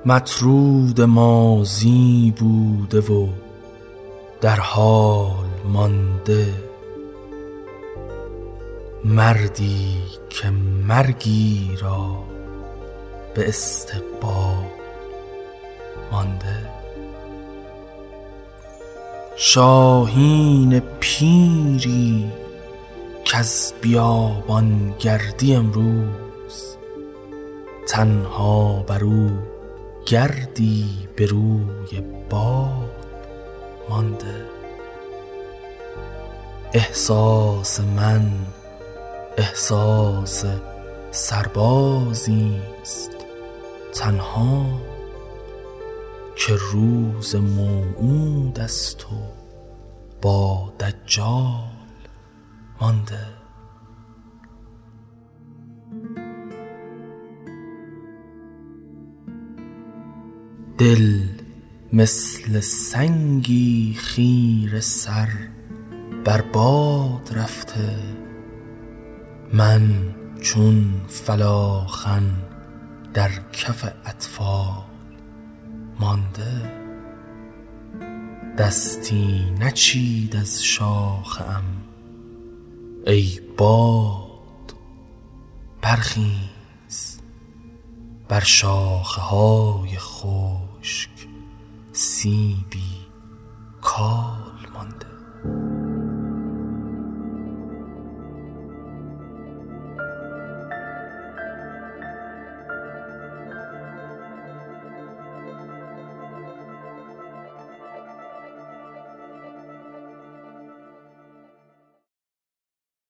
مطرود ماضی بوده و در حال مانده، مردی که مرگی را به استقبال مانده. شاهین پیری کز بیابان گردی امروز، تنها بر او گردی به روی بال مانده. احساس من احساس سربازی است تنها، که روز موعود است و با دجال مانده. دل مثل سنگی خیره سر بر باد رفته، من چون فلاخن در کف اطفال مانده. دستی نچید از شاخه ام ای باد، برخیز بر شاخه های خشک سیبی کار